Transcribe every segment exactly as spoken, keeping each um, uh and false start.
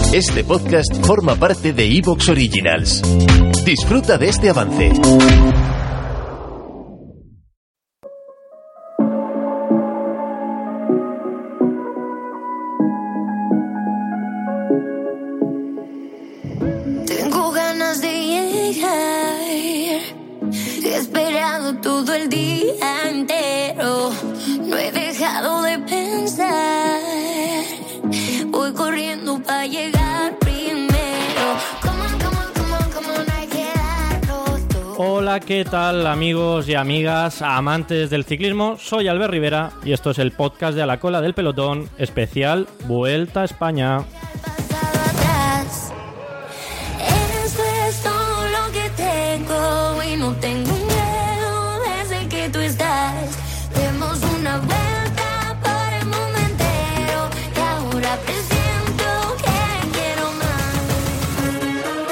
Este podcast forma parte de iVoox Originals. Disfruta de este avance. Tengo ganas de llegar. He esperado todo el día entero. No he dejado de pensar. Voy corriendo para llegar primero. Come on, come on, come on, come on, hay que darlo todo. Hola, ¿qué tal amigos y amigas amantes del ciclismo? Soy Albert Rivera y esto es el podcast de A la Cola del Pelotón, especial Vuelta a España. Pasado atrás. Eso es todo lo que tengo y no tengo miedo desde que tú estás. Demos una vuelta por el mundo entero y ahora presiento que quiero más.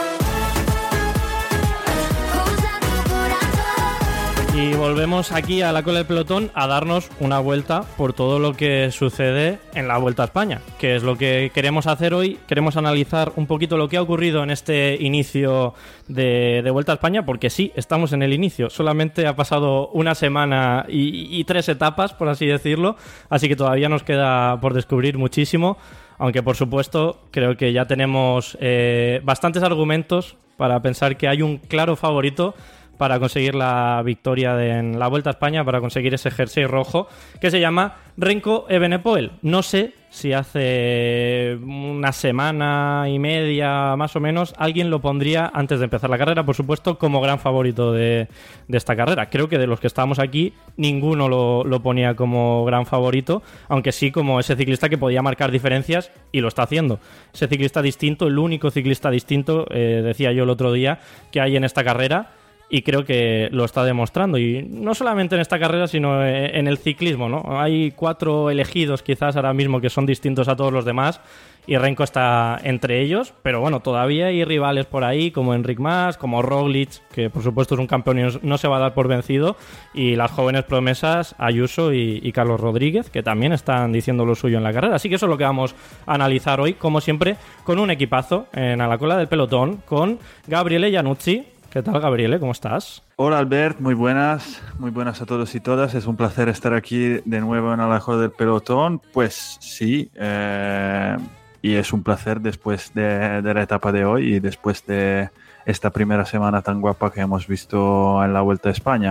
Usa tu corazón. Y volvemos aquí a La Cola del Pelotón a darnos una vuelta por todo lo que sucede en la Vuelta a España, que es lo que queremos hacer hoy. Queremos analizar un poquito lo que ha ocurrido en este inicio de, de Vuelta a España, porque sí, estamos en el inicio. Solamente ha pasado una semana y, y tres etapas, por así decirlo, así que todavía nos queda por descubrir muchísimo, aunque por supuesto creo que ya tenemos eh, bastantes argumentos para pensar que hay un claro favorito para conseguir la victoria de, en la Vuelta a España, para conseguir ese jersey rojo, que se llama Remco Evenepoel. No sé si hace una semana y media, más o menos, alguien lo pondría antes de empezar la carrera, por supuesto, como gran favorito de, de esta carrera. Creo que de los que estábamos aquí, ninguno lo, lo ponía como gran favorito, aunque sí como ese ciclista que podía marcar diferencias, y lo está haciendo. Ese ciclista distinto, el único ciclista distinto, eh, decía yo el otro día, que hay en esta carrera, y creo que lo está demostrando, y no solamente en esta carrera sino en el ciclismo, ¿no? Hay cuatro elegidos quizás ahora mismo que son distintos a todos los demás y Remco está entre ellos, pero bueno, todavía hay rivales por ahí como Enric Mas, como Roglic, que por supuesto es un campeón y no se va a dar por vencido, y las jóvenes promesas Ayuso y, y Carlos Rodríguez, que también están diciendo lo suyo en la carrera. Así que eso es lo que vamos a analizar hoy, como siempre, con un equipazo en A la Cola del Pelotón, con Gabriele Iannuzzi. ¿Qué tal, Gabriele? ¿Cómo estás? Hola, Albert. Muy buenas. Muy buenas a todos y todas. Es un placer estar aquí de nuevo en A la Cola del Pelotón. Pues sí, eh, y es un placer después de, de la etapa de hoy y después de esta primera semana tan guapa que hemos visto en la Vuelta a España.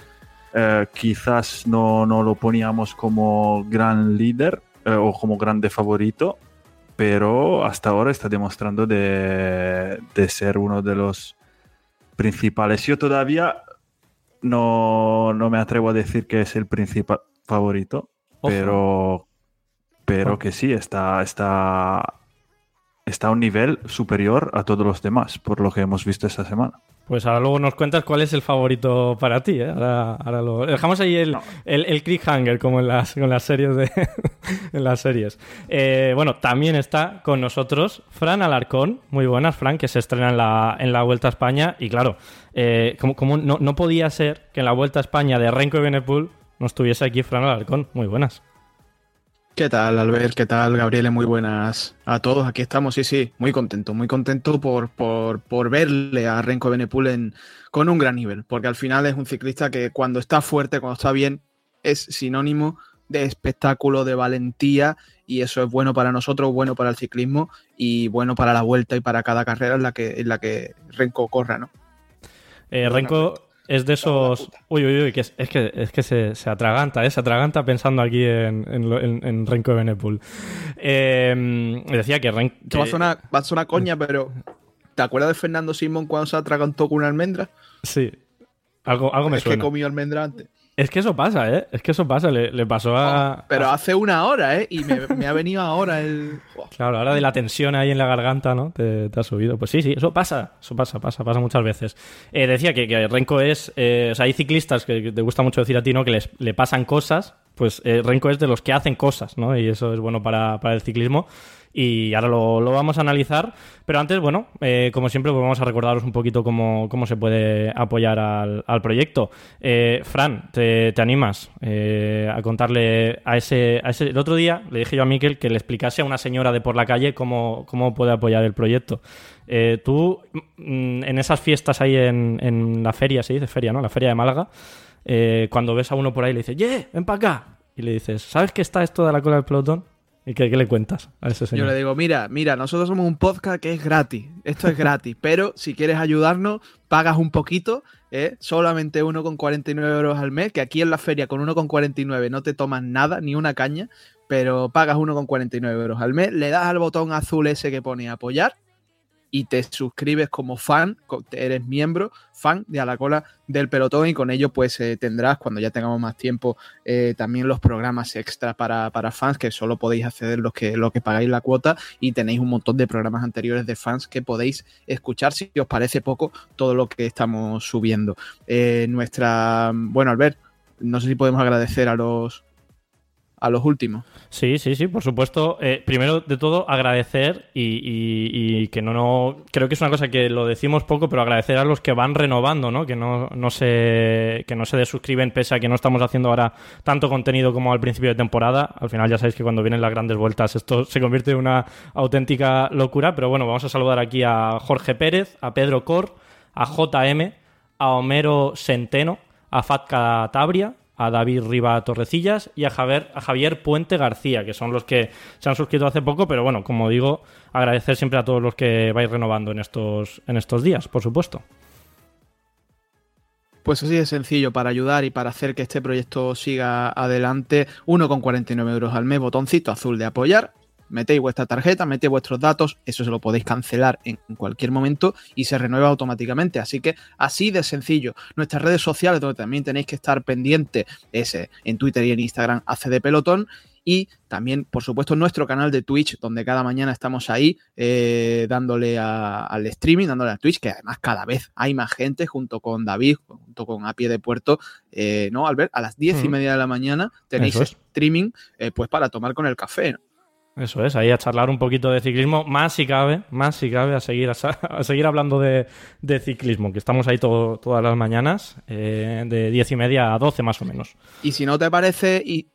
Eh, quizás no, no lo poníamos como gran líder eh, o como grande favorito, pero hasta ahora está demostrando de, de ser uno de los principales. Yo todavía no, no me atrevo a decir que es el principal favorito, Ojo. pero pero Ojo. que sí, está, está, está a un nivel superior a todos los demás, por lo que hemos visto esta semana. Pues ahora luego nos cuentas cuál es el favorito para ti, ¿eh? Ahora, ahora lo dejamos ahí el, no. el, el cliffhanger, como en las, en las series de en las series. Eh, bueno, también está con nosotros Fran Alarcón. Muy buenas, Fran, que se estrena en la, en la Vuelta a España. Y claro, eh, como, como no, no podía ser que en la Vuelta a España de Remco Evenepoel no estuviese aquí Fran Alarcón. Muy buenas. ¿Qué tal, Albert? ¿Qué tal, Gabriele? Muy buenas a todos. Aquí estamos, sí, sí, muy contento, muy contento por, por, por verle a Remco Evenepoel en, con un gran nivel, porque al final es un ciclista que cuando está fuerte, cuando está bien, es sinónimo de espectáculo, de valentía, y eso es bueno para nosotros, bueno para el ciclismo y bueno para la Vuelta y para cada carrera en la que, en la que Remco corra, ¿no? Eh, Remco es de esos... Uy, uy, uy, que es, es que, es que se, se atraganta, ¿eh? Se atraganta pensando aquí en, en, en, en Remco Evenepoel. Eh, decía que Remco... Que... Va a sonar, va a sonar coña, pero ¿te acuerdas de Fernando Simón cuando se atragantó con una almendra? Sí, algo, algo me es suena. Es que comió almendra antes. Es que eso pasa, ¿eh? Es que eso pasa, le, le pasó a... Oh, pero a... hace una hora, ¿eh? Y me, me ha venido ahora el... Oh. Claro, ahora de la tensión ahí en la garganta, ¿no? Te, te ha subido. Pues sí, sí, eso pasa, eso pasa, pasa, pasa muchas veces. Eh, decía que, que Remco es... Eh, o sea, hay ciclistas que, que te gusta mucho decir a ti, ¿no? Que les, le pasan cosas, pues eh, Remco es de los que hacen cosas, ¿no? Y eso es bueno para, para el ciclismo. y ahora lo, lo vamos a analizar. Pero antes, bueno, eh, como siempre, pues vamos a recordaros un poquito cómo, cómo se puede apoyar al, al proyecto. Eh, Fran, ¿te, te animas eh, a contarle a ese, a ese... El otro día le dije yo a Miquel que le explicase a una señora de por la calle cómo, cómo puede apoyar el proyecto. Eh, tú, en esas fiestas ahí en, en la feria, se dice feria, ¿no? La feria de Málaga, eh, cuando ves a uno por ahí le dices, ¡yeah! ¡Ven para acá! Y le dices, ¿sabes qué está esto de la cola del pelotón? ¿Y qué, qué le cuentas a ese señor? Yo le digo, mira, mira, nosotros somos un podcast que es gratis, esto es gratis, pero si quieres ayudarnos, pagas un poquito, ¿eh? Solamente uno con cuarenta y nueve euros al mes, que aquí en la feria con uno con cuarenta y nueve no te tomas nada, ni una caña, pero pagas uno con cuarenta y nueve euros al mes, le das al botón azul ese que pone apoyar, y te suscribes como fan, eres miembro, fan de A la Cola del Pelotón, y con ello pues eh, tendrás, cuando ya tengamos más tiempo, eh, también los programas extra para, para fans, que solo podéis acceder los que, los que pagáis la cuota, y tenéis un montón de programas anteriores de fans que podéis escuchar si os parece poco todo lo que estamos subiendo. Eh, nuestra... Bueno, Albert, no sé si podemos agradecer a los... a los últimos. Sí, sí, sí, por supuesto. Eh, primero de todo, agradecer y, y, y que no, no... Creo que es una cosa que lo decimos poco, pero agradecer a los que van renovando, ¿no? Que no, no se, que no se desuscriben pese a que no estamos haciendo ahora tanto contenido como al principio de temporada. Al final ya sabéis que cuando vienen las grandes vueltas esto se convierte en una auténtica locura, pero bueno, vamos a saludar aquí a Jorge Pérez, a Pedro Cor, a J M, a Homero Centeno, a Fatka Tabria, a David Riva Torrecillas y a Javier, a Javier Puente García, que son los que se han suscrito hace poco, pero bueno, como digo, agradecer siempre a todos los que vais renovando en estos, en estos días, por supuesto. Pues así de sencillo, para ayudar y para hacer que este proyecto siga adelante, uno con cuarenta y nueve euros al mes, botoncito azul de apoyar, metéis vuestra tarjeta, metéis vuestros datos, eso se lo podéis cancelar en cualquier momento y se renueva automáticamente. Así que así de sencillo. Nuestras redes sociales, donde también tenéis que estar pendiente, es en Twitter y en Instagram, A C D Pelotón. Y también, por supuesto, nuestro canal de Twitch, donde cada mañana estamos ahí eh, dándole a, al streaming, dándole a Twitch, que además cada vez hay más gente, junto con David, junto con A Pie de Puerto, eh, ¿no, Albert? A las diez y media de la mañana tenéis es. streaming eh, pues para tomar con el café, ¿no? Eso es, ahí a charlar un poquito de ciclismo, más si cabe, más si cabe, a seguir, a, a seguir hablando de, de ciclismo, que estamos ahí todo, todas las mañanas, eh, de diez y media a doce más o menos. Y si no te parece, y,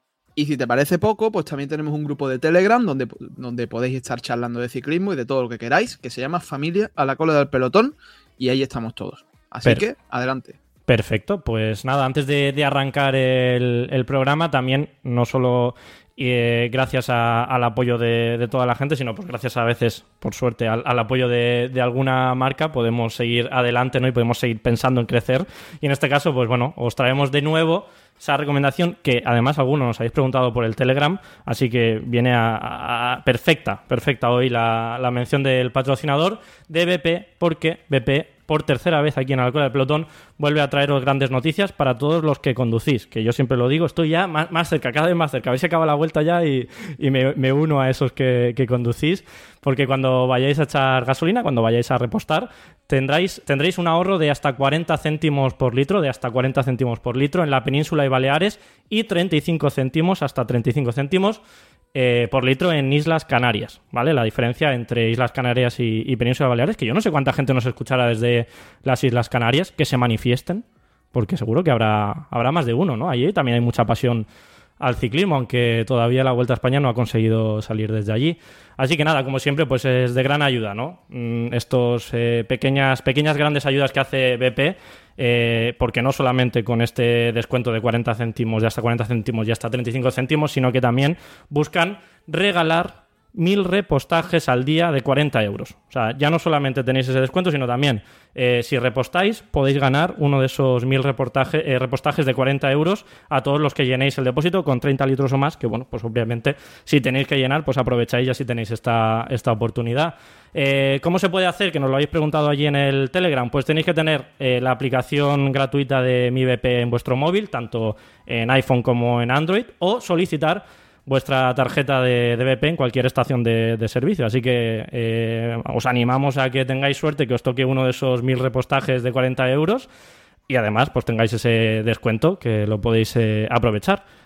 y si te parece poco, pues también tenemos un grupo de Telegram donde, donde podéis estar charlando de ciclismo y de todo lo que queráis, que se llama Familia a la Cola del Pelotón, y ahí estamos todos. Así Pero... que, adelante. Perfecto, pues nada, antes de, de arrancar el, el programa, también no solo eh, gracias a, al apoyo de, de toda la gente, sino pues gracias a veces, por suerte, al, al apoyo de, de alguna marca, podemos seguir adelante, ¿no? Y podemos seguir pensando en crecer. Y en este caso, pues bueno, os traemos de nuevo esa recomendación que además algunos nos habéis preguntado por el Telegram, así que viene a, a perfecta, perfecta hoy la, la mención del patrocinador de B P, porque B P, por tercera vez aquí en A la Cola del Pelotón, vuelve a traeros grandes noticias para todos los que conducís, que yo siempre lo digo, estoy ya más, más cerca, cada vez más cerca, a ver si acaba la vuelta ya y, y me, me uno a esos que, que conducís, porque cuando vayáis a echar gasolina, cuando vayáis a repostar, tendréis, tendréis un ahorro de hasta cuarenta céntimos por litro, de hasta cuarenta céntimos por litro en la península y Baleares, y treinta y cinco céntimos, hasta treinta y cinco céntimos Eh, por litro en Islas Canarias, ¿vale? La diferencia entre Islas Canarias y, y Península Baleares, que yo no sé cuánta gente nos escuchará desde las Islas Canarias, que se manifiesten, porque seguro que habrá, habrá más de uno, ¿no? Allí también hay mucha pasión al ciclismo, aunque todavía la Vuelta a España no ha conseguido salir desde allí. Así que nada, como siempre, pues es de gran ayuda, ¿no? Estos eh, pequeñas, pequeñas grandes ayudas que hace B P, eh, porque no solamente con este descuento de cuarenta céntimos, de hasta cuarenta céntimos y hasta treinta y cinco céntimos, sino que también buscan regalar mil repostajes al día de cuarenta euros. O sea, ya no solamente tenéis ese descuento, sino también, eh, si repostáis, podéis ganar uno de esos mil reportaje, eh, repostajes de cuarenta euros a todos los que llenéis el depósito con treinta litros o más, que bueno, pues obviamente, si tenéis que llenar, pues aprovecháis y así tenéis esta, esta oportunidad. Eh, ¿Cómo se puede hacer? Que nos lo habéis preguntado allí en el Telegram. Pues tenéis que tener eh, la aplicación gratuita de Mi B P en vuestro móvil, tanto en iPhone como en Android, o solicitar vuestra tarjeta de, de B P en cualquier estación de, de servicio. Así que eh, os animamos a que tengáis suerte, que os toque uno de esos mil repostajes de cuarenta euros y además pues tengáis ese descuento que lo podéis eh, aprovechar.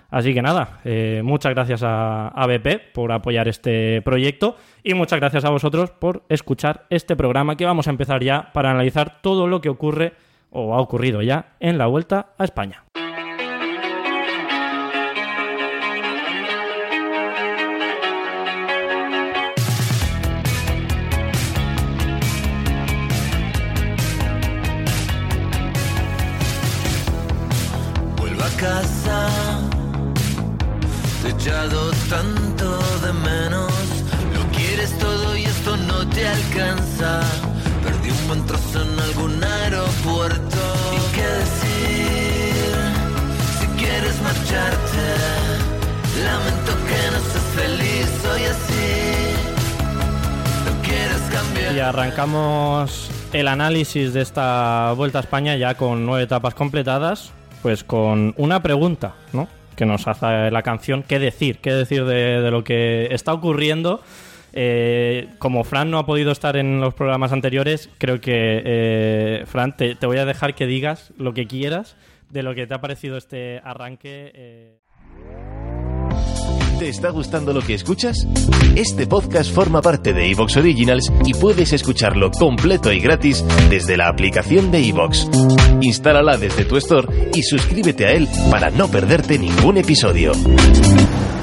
Así que nada, eh, muchas gracias a, a B P por apoyar este proyecto y muchas gracias a vosotros por escuchar este programa que vamos a empezar ya para analizar todo lo que ocurre o ha ocurrido ya en la Vuelta a España. Vuelvo a casa, te he echado tanto de menos, lo quieres todo y esto no te alcanza. Perdí un buen trozo en algún aeropuerto. ¿Y qué decir si quieres marcharte? Lamento que no seas feliz, soy así. No quieres cambiar. Y arrancamos el análisis de esta Vuelta a España ya con nueve etapas completadas, pues con una pregunta, ¿no?, que nos hace la canción. ¿Qué decir? ¿Qué decir de, de lo que está ocurriendo? Eh, como Fran no ha podido estar en los programas anteriores, creo que, eh, Fran, te, te voy a dejar que digas lo que quieras de lo que te ha parecido este arranque. Eh... ¿Te está gustando lo que escuchas? Este podcast forma parte de iVoox Originals y puedes escucharlo completo y gratis desde la aplicación de iVoox. Instálala desde tu store y suscríbete a él para no perderte ningún episodio.